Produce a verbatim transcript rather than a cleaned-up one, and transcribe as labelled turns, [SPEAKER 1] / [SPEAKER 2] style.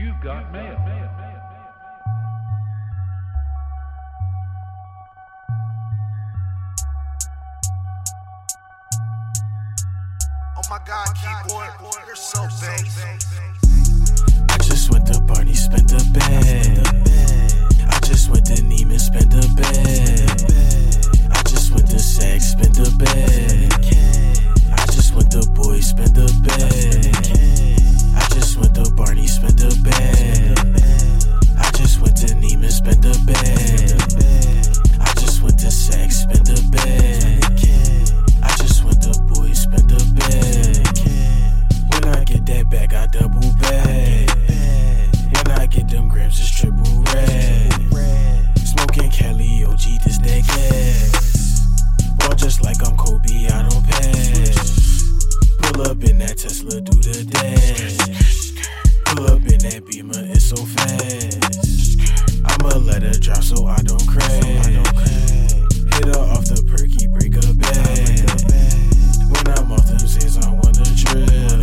[SPEAKER 1] You've got mail.
[SPEAKER 2] Oh my God, keyboard, you're so bass.
[SPEAKER 3] I just went to Barney, spent the bag. I just went to Neiman, spent the bag. I just went to Saks, spent the bag. I just went to Boys, spent the bag. I just went to Barney, spent the bag. I just went to Neiman, spent the bag. I just went to Saks, spent the bag. I just went to Boys, spent the bag. When I get that bag, I double bag. When I get them grams, it's triple red. Smoking Cali O G, this that gas. Ball just like I'm Kobe, I don't pass. Pull up in that Tesla, do the dash. Pull up in that Beamer, it's so fast. I'ma let her drop so I don't crash. Hit her off the perky, break her back. When I'm off them Z's, I wanna drill.